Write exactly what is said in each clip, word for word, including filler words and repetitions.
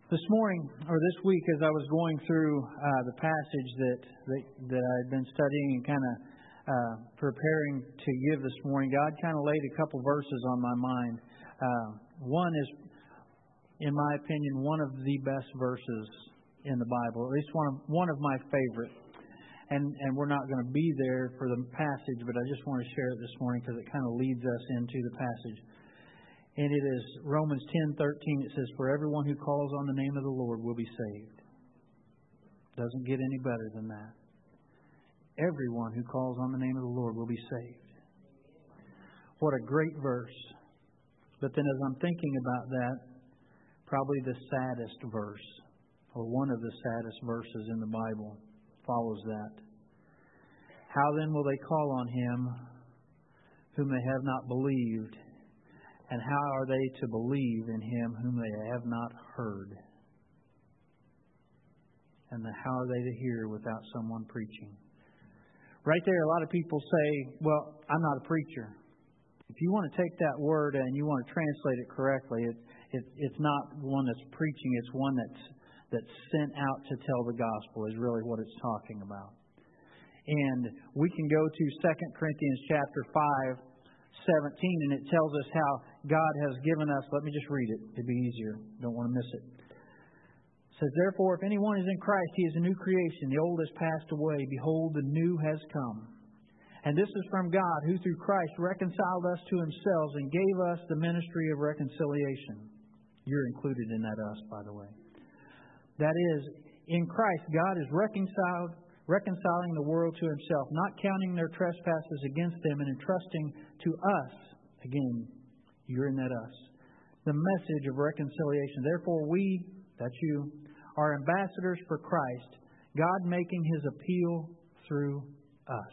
This morning, or this week, as I was going through uh, the passage that, that that I had been studying and kind of uh, preparing to give this morning, God kind of laid a couple verses on my mind. Uh, one is, in my opinion, one of the best verses in the Bible, at least one of one of my favorite. And and we're not going to be there for the passage, but I just want to share it this morning because it kind of leads us into the passage. And it is Romans ten thirteen. It says, "For everyone who calls on the name of the Lord will be saved." Doesn't get any better than that. Everyone who calls on the name of the Lord will be saved. What a great verse. But then as I'm thinking about that, probably the saddest verse, or one of the saddest verses in the Bible, follows that. "How then will they call on Him whom they have not believed? And how are they to believe in Him whom they have not heard? And the, how are they to hear without someone preaching?" Right there, a lot of people say, "Well, I'm not a preacher." If you want to take that word and you want to translate it correctly, it, it, it's not one that's preaching. It's one that's that's sent out to tell the gospel is really what it's talking about. And we can go to Second Corinthians chapter five, seventeen, and it tells us how God has given us. Let me just read it. It'd be easier. Don't want to miss it. It says, "Therefore, if anyone is in Christ, he is a new creation. The old has passed away. Behold, the new has come. And this is from God, who through Christ reconciled us to Himself and gave us the ministry of reconciliation." You're included in that us, by the way. That is, in Christ, God is reconciled, reconciling the world to Himself, not counting their trespasses against them, and entrusting to us, again, you're in that us, the message of reconciliation. Therefore, we, that's you, are ambassadors for Christ, God making His appeal through us.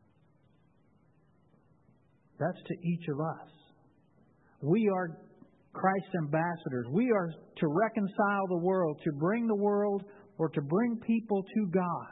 That's to each of us. We are Christ's ambassadors. We are to reconcile the world, to bring the world or to bring people to God.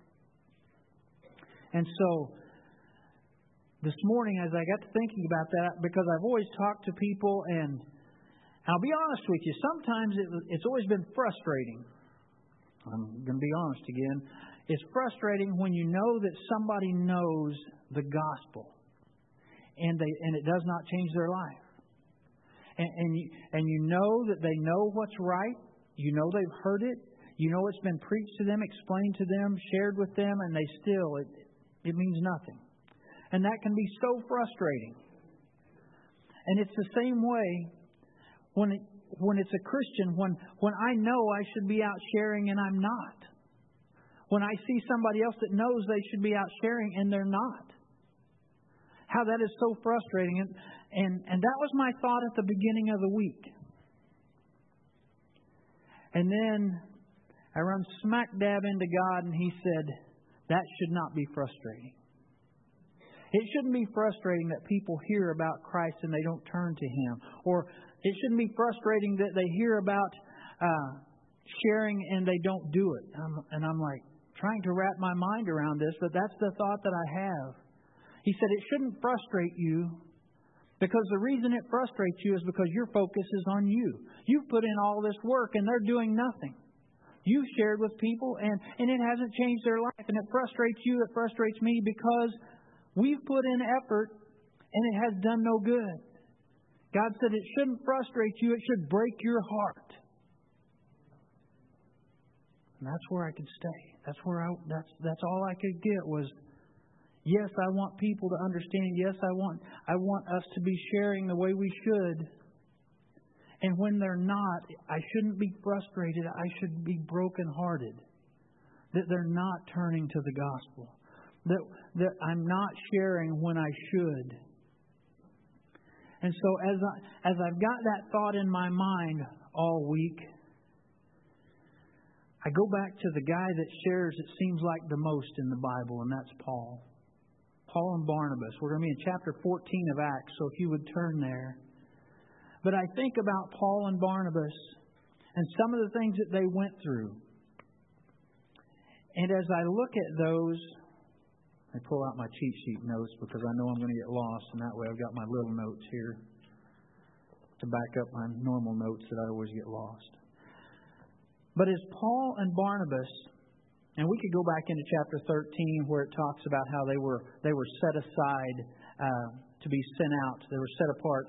And so, this morning as I got to thinking about that, because I've always talked to people, and I'll be honest with you, sometimes it, it's always been frustrating. I'm going to be honest again. It's frustrating when you know that somebody knows the gospel and they and it does not change their life. And, and, you, and you know that they know what's right. You know they've heard it. You know it's been preached to them, explained to them, shared with them, and they still, it, it means nothing. And that can be so frustrating. And it's the same way when it, when it's a Christian, when, when I know I should be out sharing and I'm not. When I see somebody else that knows they should be out sharing and they're not. How that is so frustrating. And, and, and that was my thought at the beginning of the week. And then I run smack dab into God and He said, that should not be frustrating. It shouldn't be frustrating that people hear about Christ and they don't turn to Him. Or it shouldn't be frustrating that they hear about uh, sharing and they don't do it. And I'm, and I'm like trying to wrap my mind around this, but that's the thought that I have. He said it shouldn't frustrate you because the reason it frustrates you is because your focus is on you. You've put in all this work and they're doing nothing. You've shared with people and, and it hasn't changed their life. And it frustrates you, it frustrates me because we've put in effort and it has done no good. God said it shouldn't frustrate you, it should break your heart. And that's where I could stay. That's where I that's that's all I could get was, yes, I want people to understand. Yes, I want I want us to be sharing the way we should. And when they're not, I shouldn't be frustrated. I should be brokenhearted that they're not turning to the gospel. That that I'm not sharing when I should. And so as I as I've got that thought in my mind all week, I go back to the guy that shares, it seems like, the most in the Bible, and that's Paul. Paul and Barnabas. We're going to be in chapter fourteen of Acts, so if you would turn there. But I think about Paul and Barnabas and some of the things that they went through. And as I look at those, I pull out my cheat sheet notes because I know I'm going to get lost, and that way I've got my little notes here to back up my normal notes that I always get lost. But as Paul and Barnabas, and we could go back into chapter thirteen where it talks about how they were they were set aside uh, to be sent out. They were set apart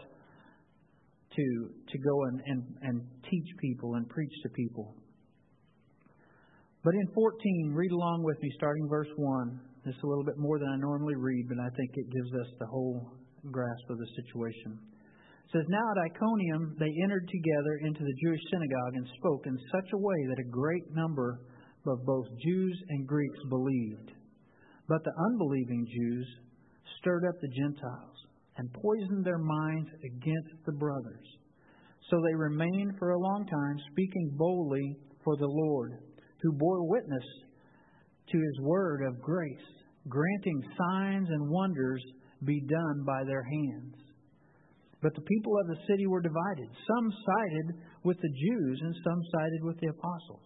to to go and, and, and teach people and preach to people. But in fourteen, read along with me, starting verse one. This is a little bit more than I normally read, but I think it gives us the whole grasp of the situation. It says, Now at Iconium they entered together into the Jewish synagogue and spoke in such a way that a great number of both Jews and Greeks believed. But the unbelieving Jews stirred up the Gentiles and poisoned their minds against the brothers. So they remained for a long time, speaking boldly for the Lord, who bore witness to His word of grace, granting signs and wonders be done by their hands. But the people of the city were divided. Some sided with the Jews and some sided with the apostles.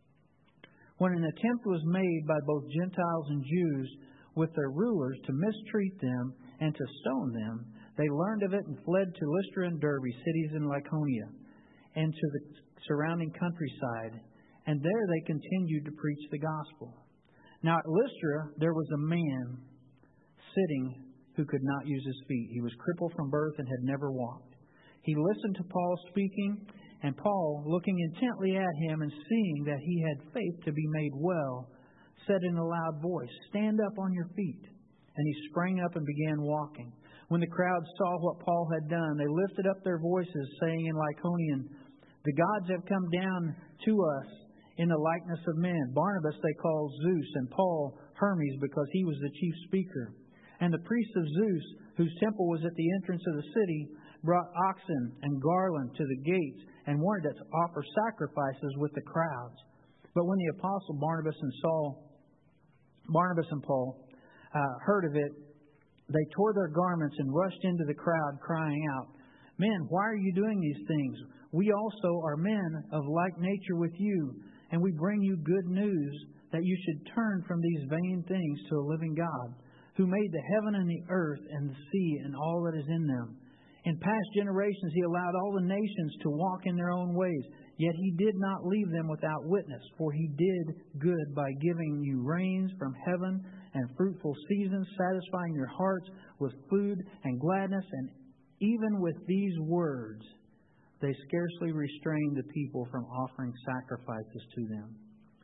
When an attempt was made by both Gentiles and Jews with their rulers to mistreat them and to stone them, they learned of it and fled to Lystra and Derbe, cities in Lycaonia, and to the surrounding countryside. And there they continued to preach the gospel. Now at Lystra there was a man sitting who could not use his feet. He was crippled from birth and had never walked. He listened to Paul speaking, and Paul, looking intently at him and seeing that he had faith to be made well, said in a loud voice, Stand up on your feet. And he sprang up and began walking. When the crowd saw what Paul had done, they lifted up their voices, saying in Lycaonian, The gods have come down to us in the likeness of men. Barnabas they called Zeus, and Paul Hermes, because he was the chief speaker. And the priests of Zeus, whose temple was at the entrance of the city, brought oxen and garland to the gates and wanted to offer sacrifices with the crowds. But when the apostle Barnabas and Saul, Barnabas and Paul uh, heard of it, they tore their garments and rushed into the crowd, crying out, Men, why are you doing these things? We also are men of like nature with you, and we bring you good news that you should turn from these vain things to a living God, who made the heaven and the earth and the sea and all that is in them. In past generations He allowed all the nations to walk in their own ways, yet He did not leave them without witness, for He did good by giving you rains from heaven and fruitful seasons, satisfying your hearts with food and gladness. And even with these words, they scarcely restrained the people from offering sacrifices to them.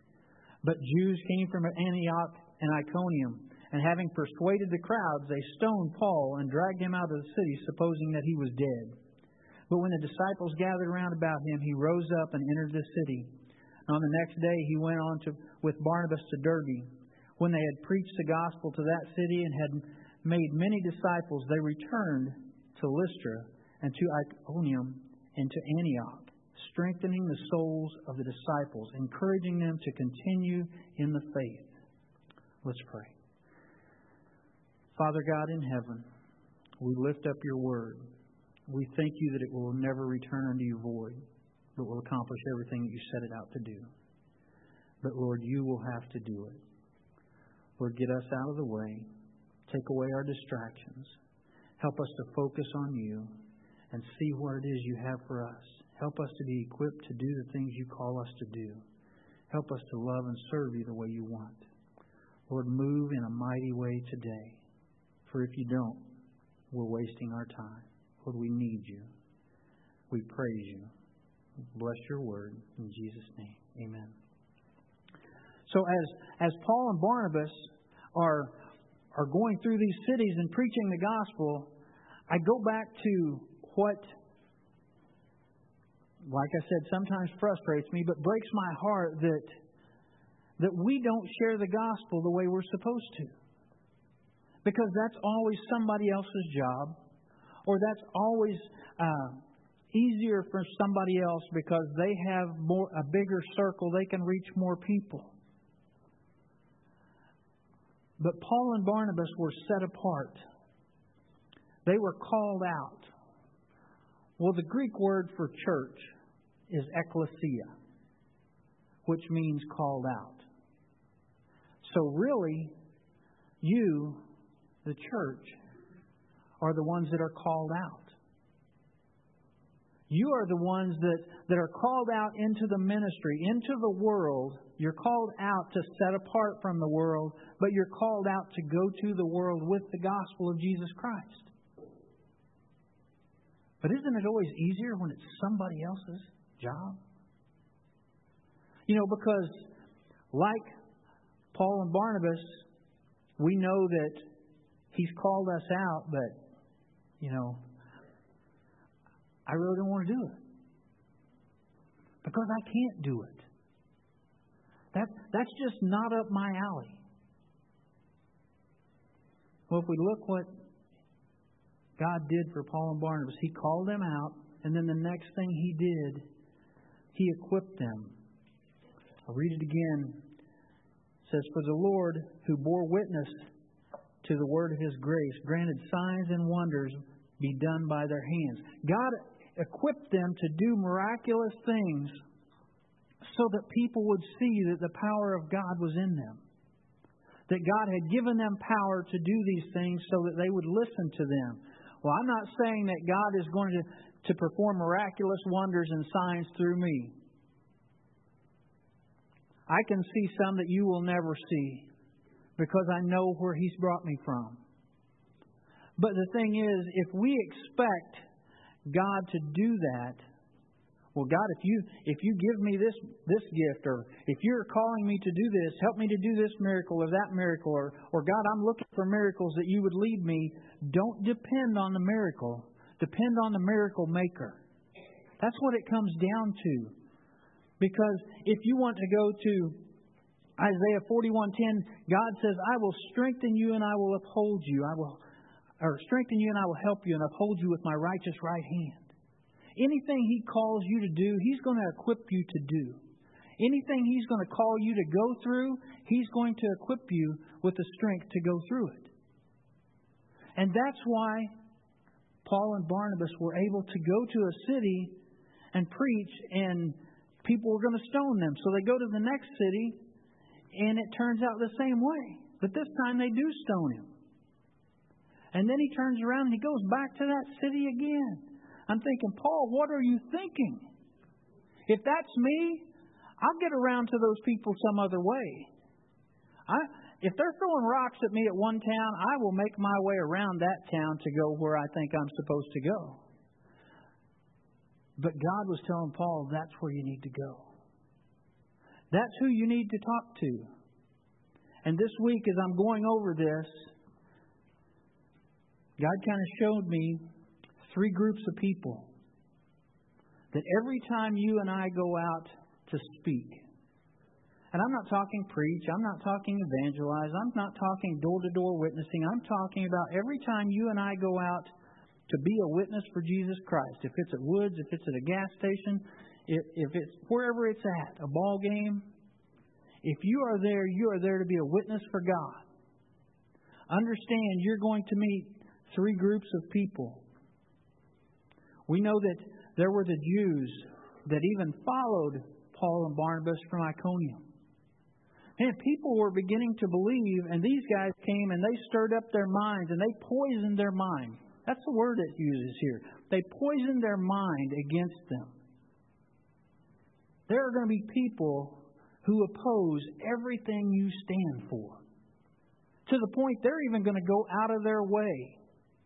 But Jews came from Antioch and Iconium, and having persuaded the crowds, they stoned Paul and dragged him out of the city, supposing that he was dead. But when the disciples gathered round about him, he rose up and entered the city. And on the next day he went on to, with Barnabas to Derbe. When they had preached the gospel to that city and had made many disciples, they returned to Lystra and to Iconium and to Antioch, strengthening the souls of the disciples, encouraging them to continue in the faith. Let's pray. Father God in heaven, we lift up your word. We thank you that it will never return unto you void, but will accomplish everything that you set it out to do. But Lord, you will have to do it. Lord, get us out of the way. Take away our distractions. Help us to focus on you and see what it is you have for us. Help us to be equipped to do the things you call us to do. Help us to love and serve you the way you want. Lord, move in a mighty way today. For if you don't, we're wasting our time. Lord, we need you. We praise you. Bless your word. In Jesus' name, amen. So as, as Paul and Barnabas are, are going through these cities and preaching the gospel, I go back to what, like I said, sometimes frustrates me, but breaks my heart that, that we don't share the gospel the way we're supposed to. Because that's always somebody else's job, or that's always uh, easier for somebody else because they have more a bigger circle, they can reach more people. But Paul and Barnabas were set apart. They were called out. Well, the Greek word for church is ekklesia, which means called out. So really, you, the church, are the ones that are called out. You are the ones that, that are called out into the ministry, into the world. You're called out to set apart from the world, but you're called out to go to the world with the gospel of Jesus Christ. But isn't it always easier when it's somebody else's job? You know, because like Paul and Barnabas, we know that He's called us out, but, you know, I really don't want to do it. Because I can't do it. That, that's just not up my alley. Well, if we look what God did for Paul and Barnabas, He called them out, and then the next thing He did, He equipped them. I'll read it again. It says, "For the Lord, who bore witness to the word of His grace, granted signs and wonders be done by their hands." God equipped them to do miraculous things so that people would see that the power of God was in them. That God had given them power to do these things so that they would listen to them. Well, I'm not saying that God is going to, to perform miraculous wonders and signs through me. I can see some that you will never see because I know where He's brought me from. But the thing is, if we expect God to do that, well, God, if you if you give me this this gift, or if you're calling me to do this, help me to do this miracle or that miracle, or or God, I'm looking for miracles that you would lead me. Don't depend on the miracle. Depend on the miracle maker. That's what it comes down to. Because if you want to go to Isaiah forty-one ten, God says, "I will strengthen you and I will uphold you. I will or strengthen you and I will help you and uphold you with my righteous right hand." Anything He calls you to do, He's going to equip you to do. Anything He's going to call you to go through, He's going to equip you with the strength to go through it. And that's why Paul and Barnabas were able to go to a city and preach, and people were going to stone them. So they go to the next city, and it turns out the same way. But this time they do stone him. And then he turns around and he goes back to that city again. I'm thinking, Paul, what are you thinking? If that's me, I'll get around to those people some other way. I, if they're throwing rocks at me at one town, I will make my way around that town to go where I think I'm supposed to go. But God was telling Paul, that's where you need to go. That's who you need to talk to. And this week, as I'm going over this, God kind of showed me three groups of people that every time you and I go out to speak, and I'm not talking preach, I'm not talking evangelize, I'm not talking door-to-door witnessing, I'm talking about every time you and I go out to be a witness for Jesus Christ. If it's at Woods, if it's at a gas station, if, if it's wherever it's at, a ball game, if you are there, you are there to be a witness for God. Understand, you're going to meet three groups of people. We know that there were the Jews that even followed Paul and Barnabas from Iconium. And people were beginning to believe, and these guys came and they stirred up their minds and they poisoned their mind. That's the word it uses here. They poisoned their mind against them. There are going to be people who oppose everything you stand for. To the point they're even going to go out of their way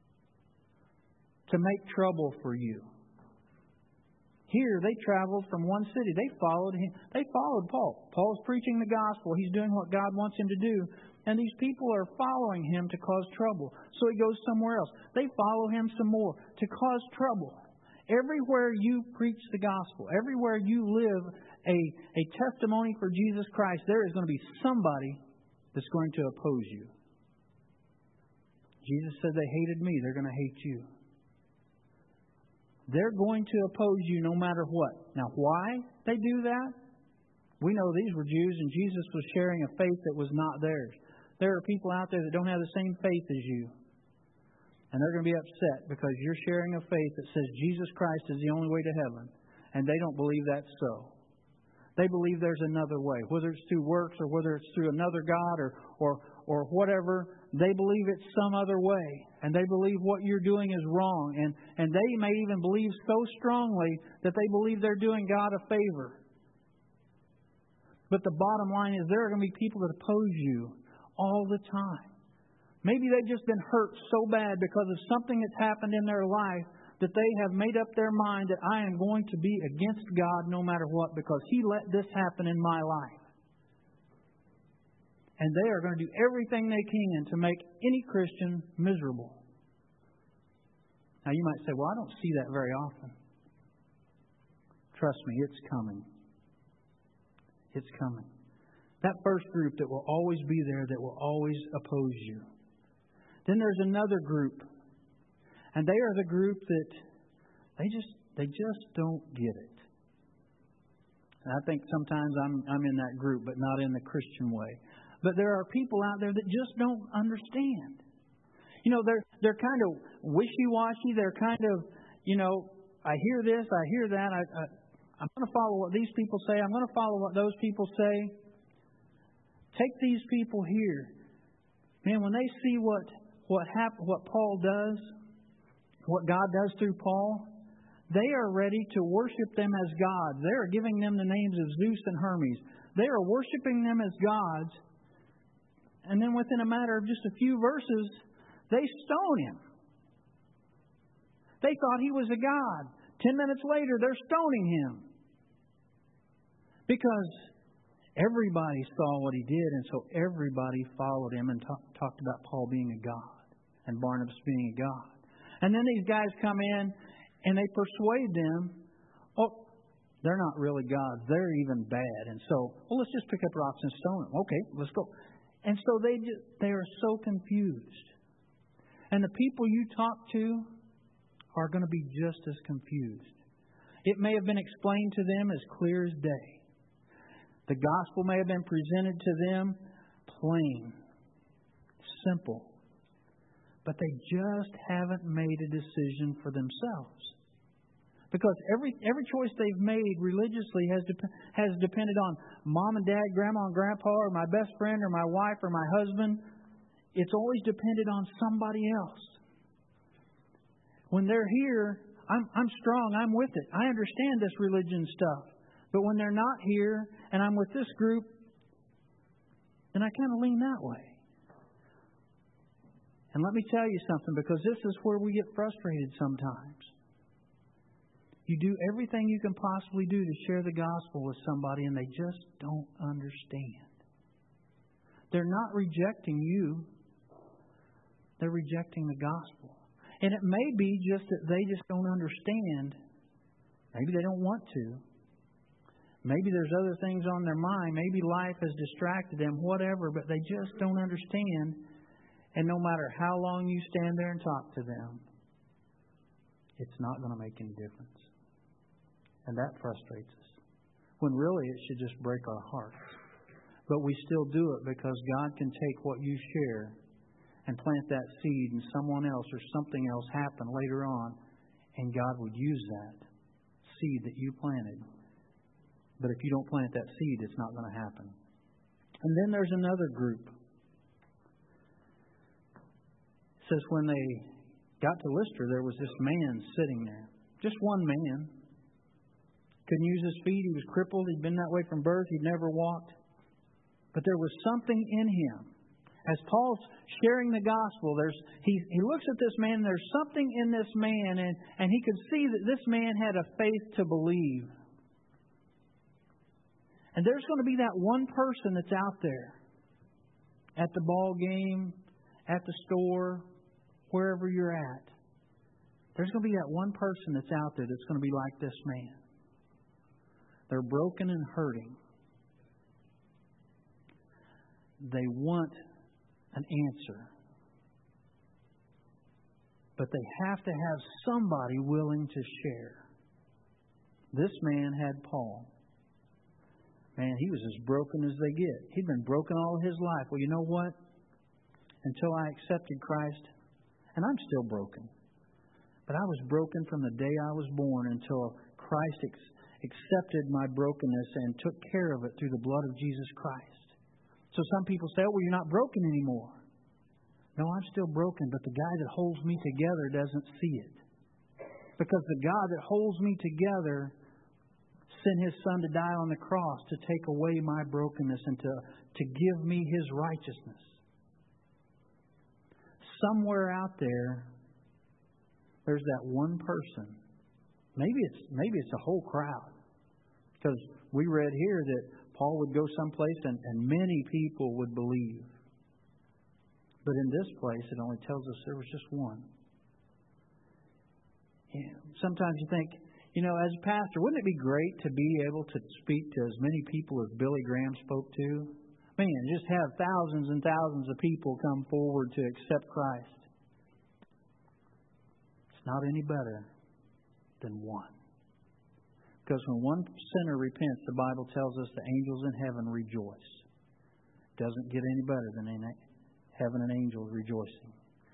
to make trouble for you. Here, they traveled from one city. They followed him. They followed Paul. Paul's preaching the gospel. He's doing what God wants him to do. And these people are following him to cause trouble. So he goes somewhere else. They follow him some more to cause trouble. Everywhere you preach the gospel, everywhere you live a, a testimony for Jesus Christ, there is going to be somebody that's going to oppose you. Jesus said they hated me. They're going to hate you. They're going to oppose you no matter what. Now, why they do that? We know these were Jews, and Jesus was sharing a faith that was not theirs. There are people out there that don't have the same faith as you. And they're going to be upset because you're sharing a faith that says Jesus Christ is the only way to heaven. And they don't believe that's so. They believe there's another way. Whether it's through works or whether it's through another God or, or, or whatever, they believe it's some other way. and they believe what you're doing is wrong. And, and they may even believe so strongly that they believe they're doing God a favor. But the bottom line is there are going to be people that oppose you all the time. Maybe they've just been hurt so bad because of something that's happened in their life that they have made up their mind that I am going to be against God no matter what because He let this happen in my life. And they are going to do everything they can to make any Christian miserable. Now you might say, well, I don't see that very often. Trust me, it's coming. It's coming. That first group that will always be there, that will always oppose you. Then there's another group. And they are the group that they just they just don't get it. And I think sometimes I'm I'm in that group, but not in the Christian way. But there are people out there that just don't understand. You know, they're they're kind of wishy-washy. They're kind of, you know, I hear this, I hear that. I, I I'm going to follow what these people say. I'm going to follow what those people say. Take these people here, man. When they see what what hap- what Paul does, what God does through Paul, they are ready to worship them as gods. They are giving them the names of Zeus and Hermes. They are worshiping them as gods. And then within a matter of just a few verses, they stone him. They thought he was a god. Ten minutes later, they're stoning him. Because everybody saw what he did, and so everybody followed him and talk, talked about Paul being a god and Barnabas being a god. And then these guys come in and they persuade them, oh, they're not really gods. They're even bad. And so, well, let's just pick up rocks and stone them. Okay, let's go. And so they just, they are so confused. And the people you talk to are going to be just as confused. It may have been explained to them as clear as day. The gospel may have been presented to them plain, simple. But they just haven't made a decision for themselves. Because every every choice they've made religiously has dep- has depended on mom and dad, grandma and grandpa, or my best friend, or my wife, or my husband. It's always depended on somebody else. When they're here, I'm I'm strong. I'm with it. I understand this religion stuff. But when they're not here, and I'm with this group, then I kind of lean that way. And let me tell you something, because this is where we get frustrated sometimes. You do everything you can possibly do to share the gospel with somebody, and they just don't understand. They're not rejecting you. They're rejecting the gospel. And it may be just that they just don't understand. Maybe they don't want to. Maybe there's other things on their mind. Maybe life has distracted them, whatever, but they just don't understand. And no matter how long you stand there and talk to them, it's not going to make any difference. And that frustrates us. When really it should just break our hearts. But we still do it because God can take what you share and plant that seed and someone else or something else happen later on, and God would use that seed that you planted. But if you don't plant that seed, it's not going to happen. And then there's another group. It says when they got to Lystra, there was this man sitting there. Just one man. Couldn't use his feet. He was crippled. He'd been that way from birth. He'd never walked. But there was something in him. As Paul's sharing the gospel, there's he, he looks at this man, and there's something in this man, and, and he could see that this man had a faith to believe. And there's going to be that one person that's out there at the ball game, at the store, wherever you're at. There's going to be that one person that's out there that's going to be like this man. They're broken and hurting. They want an answer. But they have to have somebody willing to share. This man had Paul. Man, he was as broken as they get. He'd been broken all his life. Well, you know what? Until I accepted Christ, and I'm still broken. But I was broken from the day I was born until Christ ex- accepted my brokenness and took care of it through the blood of Jesus Christ. So some people say, oh, well, you're not broken anymore. No, I'm still broken, but the guy that holds me together doesn't see it. Because the God that holds me together sent His Son to die on the cross to take away my brokenness and to, to give me His righteousness. Somewhere out there, there's that one person. Maybe it's maybe it's a whole crowd. Because we read here that Paul would go someplace and, and many people would believe. But in this place, it only tells us there was just one. Yeah. Sometimes you think, you know, as a pastor, wouldn't it be great to be able to speak to as many people as Billy Graham spoke to? Man, just have thousands and thousands of people come forward to accept Christ. It's not any better than one. Because when one sinner repents, the Bible tells us the angels in heaven rejoice. It doesn't get any better than in heaven and angels rejoicing.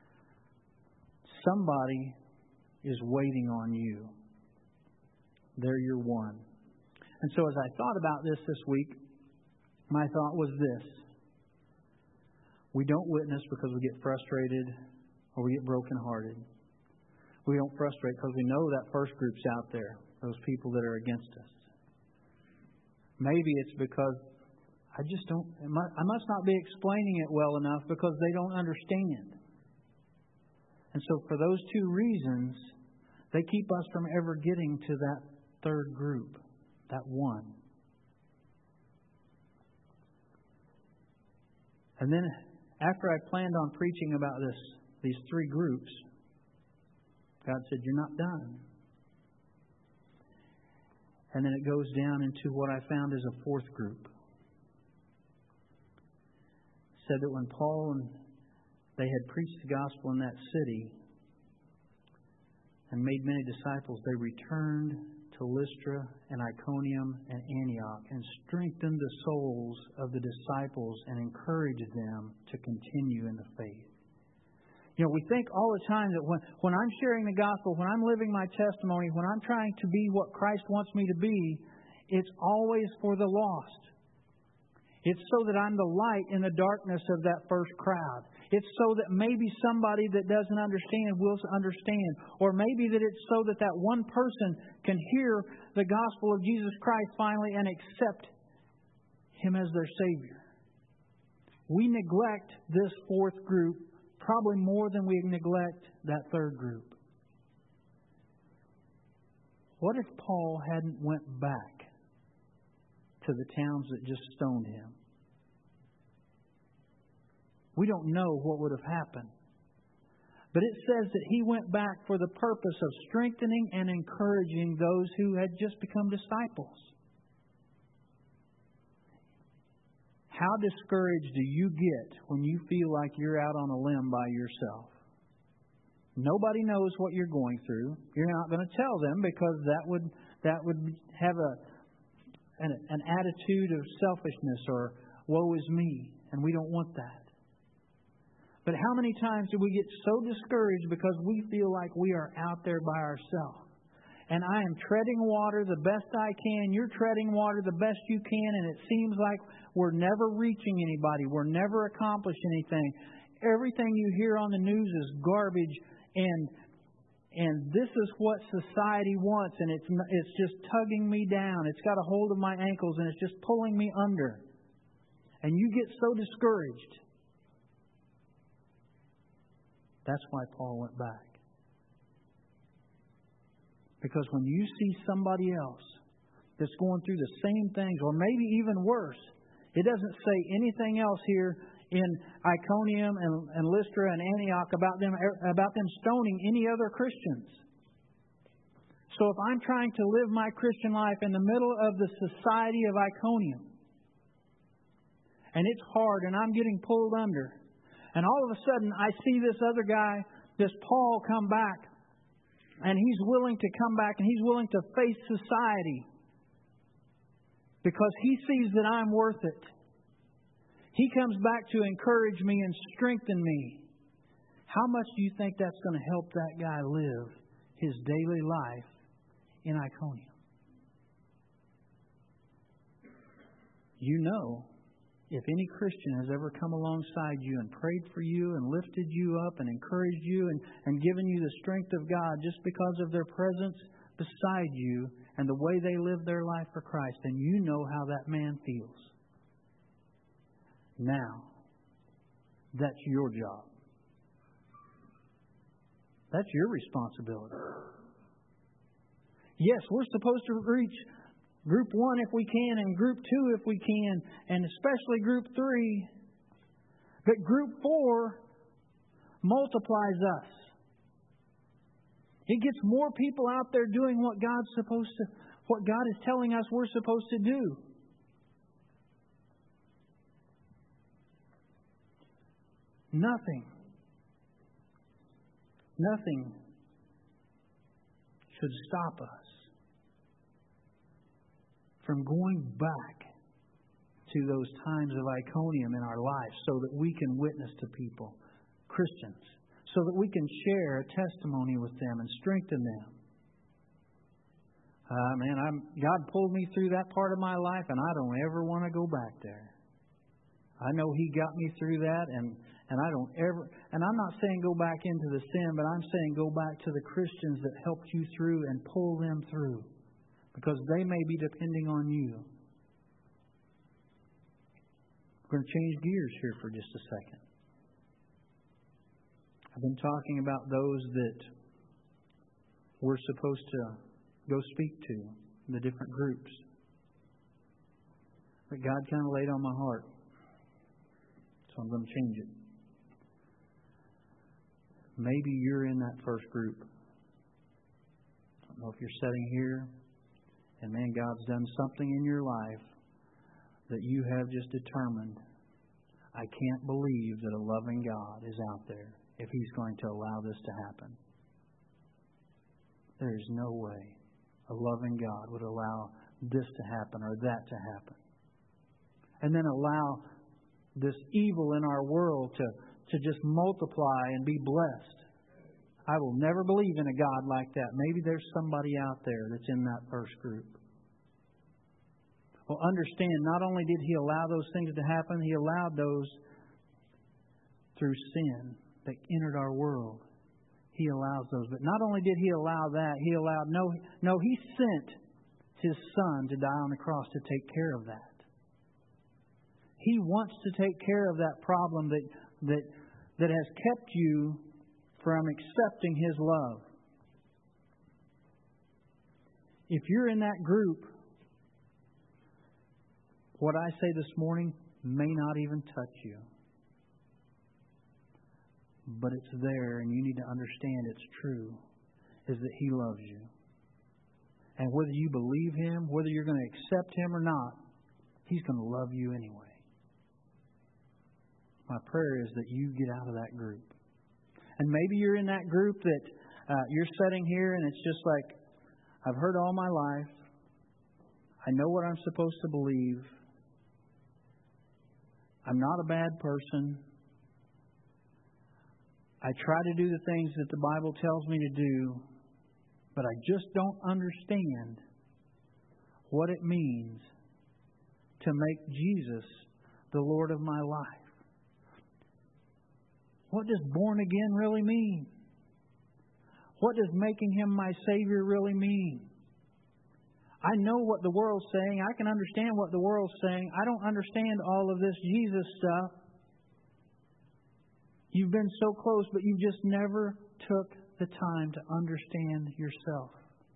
Somebody is waiting on you. They're your one. And so as I thought about this this week, my thought was this. We don't witness because we get frustrated or we get brokenhearted. We don't frustrate because we know that first group's out there, those people that are against us. Maybe it's because I just don't, I must not be explaining it well enough because they don't understand. And so for those two reasons, they keep us from ever getting to that third group, that one. And then after I planned on preaching about this, these three groups, God said, "You're not done." And then it goes down into what I found as a fourth group. It said that when Paul and they had preached the gospel in that city and made many disciples, they returned to Lystra and Iconium and Antioch and strengthened the souls of the disciples and encouraged them to continue in the faith. You know, we think all the time that when, when I'm sharing the gospel, when I'm living my testimony, when I'm trying to be what Christ wants me to be, it's always for the lost. It's so that I'm the light in the darkness of that first crowd. It's so that maybe somebody that doesn't understand will understand. Or maybe that it's so that that one person can hear the gospel of Jesus Christ finally and accept Him as their Savior. We neglect this fourth group probably more than we neglect that third group. What if Paul hadn't went back to the towns that just stoned him? We don't know what would have happened. But it says that he went back for the purpose of strengthening and encouraging those who had just become disciples. How discouraged do you get when you feel like you're out on a limb by yourself? Nobody knows what you're going through. You're not going to tell them because that would that would have a an, an attitude of selfishness or woe is me, and we don't want that. But how many times do we get so discouraged because we feel like we are out there by ourselves? And I am treading water the best I can. You're treading water the best you can. And it seems like we're never reaching anybody. We're never accomplishing anything. Everything you hear on the news is garbage. And and this is what society wants. And it's it's just tugging me down. It's got a hold of my ankles and it's just pulling me under. And you get so discouraged. That's why Paul went back. Because when you see somebody else that's going through the same things, or maybe even worse, it doesn't say anything else here in Iconium and, and Lystra and Antioch about them about them stoning any other Christians. So if I'm trying to live my Christian life in the middle of the society of Iconium, and it's hard, and I'm getting pulled under, and all of a sudden I see this other guy, this Paul, come back. And he's willing to come back and he's willing to face society because he sees that I'm worth it. He comes back to encourage me and strengthen me. How much do you think that's going to help that guy live his daily life in Iconium? You know if any Christian has ever come alongside you and prayed for you and lifted you up and encouraged you and, and given you the strength of God just because of their presence beside you and the way they live their life for Christ, then you know how that man feels. Now, that's your job. That's your responsibility. Yes, we're supposed to reach Group one if we can, and Group two if we can, and especially Group three. But Group four multiplies us. It gets more people out there doing what God's supposed to, what God is telling us we're supposed to do. Nothing, nothing should stop us from going back to those times of Iconium in our lives so that we can witness to people, Christians, so that we can share a testimony with them and strengthen them. Uh, man, I'm, God pulled me through that part of my life, and I don't ever want to go back there. I know He got me through that, and, and I don't ever, and I'm not saying go back into the sin, but I'm saying go back to the Christians that helped you through and pull them through, because they may be depending on you. We're going to change gears here for just a second. I've been talking about those that we're supposed to go speak to, the different groups. But God kind of laid on my heart, so I'm going to change it. Maybe you're in that first group. I don't know if you're sitting here and, man, God's done something in your life that you have just determined, I can't believe that a loving God is out there if He's going to allow this to happen. There is no way a loving God would allow this to happen or that to happen. And then allow this evil in our world to, to just multiply and be blessed. I will never believe in a God like that. Maybe there's somebody out there that's in that first group. Well, understand, not only did He allow those things to happen, He allowed those through sin that entered our world. He allows those. But not only did He allow that, He allowed, no, no, He sent His Son to die on the cross to take care of that. He wants to take care of that problem that, that, that has kept you from accepting His love. If you're in that group, what I say this morning may not even touch you. But it's there, and you need to understand it's true, is that He loves you. And whether you believe Him, whether you're going to accept Him or not, He's going to love you anyway. My prayer is that you get out of that group. And maybe you're in that group that uh, you're sitting here and it's just like, I've heard all my life. I know what I'm supposed to believe. I'm not a bad person. I try to do the things that the Bible tells me to do, but I just don't understand what it means to make Jesus the Lord of my life. What does born again really mean? What does making Him my Savior really mean? I know what the world's saying. I can understand what the world's saying. I don't understand all of this Jesus stuff. You've been so close, but you just never took the time to understand yourself.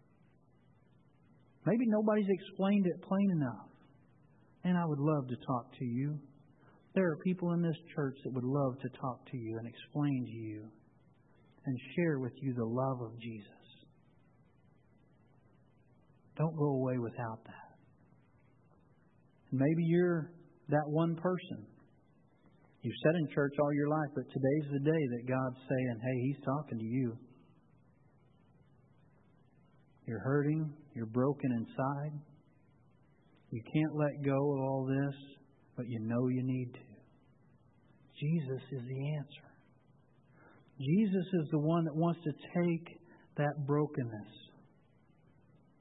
Maybe nobody's explained it plain enough. And I would love to talk to you. There are people in this church that would love to talk to you and explain to you and share with you the love of Jesus. Don't go away without that. Maybe you're that one person. You've sat in church all your life, but today's the day that God's saying, hey, He's talking to you. You're hurting. You're broken inside. You can't let go of all this, but you know you need to. Jesus is the answer. Jesus is the one that wants to take that brokenness.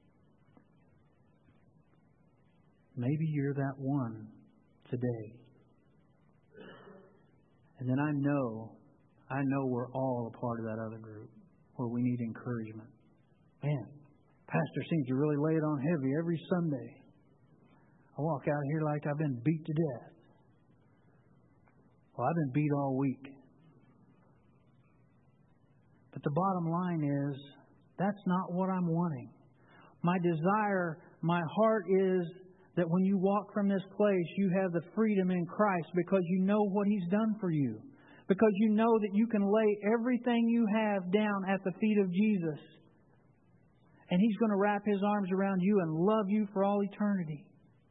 Maybe you're that one today. And then I know, I know we're all a part of that other group where we need encouragement. Man, Pastor seems to really lay it on heavy every Sunday. I walk out of here like I've been beat to death. Well, I've been beat all week. But the bottom line is, that's not what I'm wanting. My desire, my heart is that when you walk from this place, you have the freedom in Christ because you know what He's done for you. Because you know that you can lay everything you have down at the feet of Jesus. And He's going to wrap His arms around you and love you for all eternity.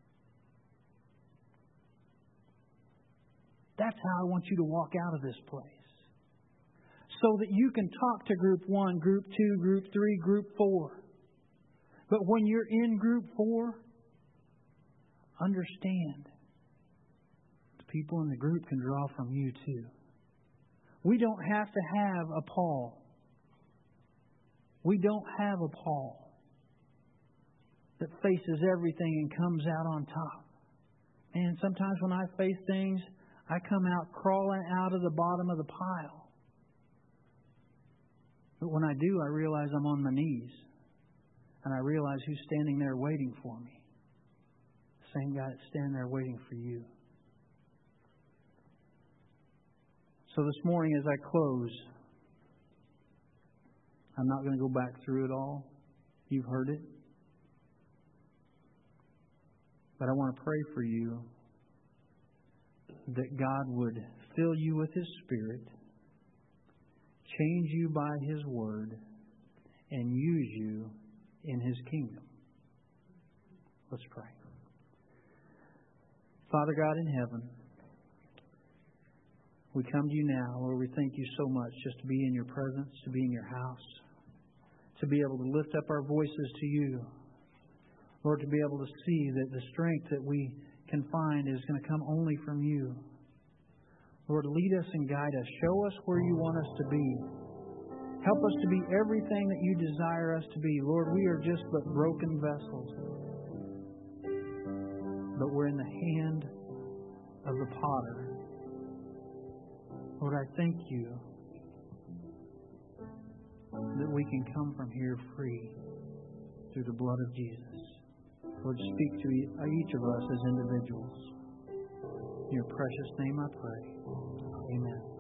That's how I want you to walk out of this place. So that you can talk to group one, group two, group three, group four. But when you're in group four, understand the people in the group can draw from you too. We don't have to have a Paul. We don't have a Paul that faces everything and comes out on top. And sometimes when I face things, I come out crawling out of the bottom of the pile. But when I do, I realize I'm on my knees. And I realize who's standing there waiting for me. The same guy that's standing there waiting for you. So this morning as I close, I'm not going to go back through it all. You've heard it. But I want to pray for you that God would fill you with His Spirit, change you by His Word, and use you in His kingdom. Let's pray. Father God in heaven, we come to you now, Lord, we thank you so much just to be in your presence, to be in your house, to be able to lift up our voices to you. Lord, to be able to see that the strength that we can find is going to come only from you. Lord, lead us and guide us. Show us where you want us to be. Help us to be everything that you desire us to be. Lord, we are just but broken vessels. But we're in the hand of the potter. Lord, I thank you that we can come from here free through the blood of Jesus. Lord, speak to each of us as individuals. In your precious name I pray. Amen.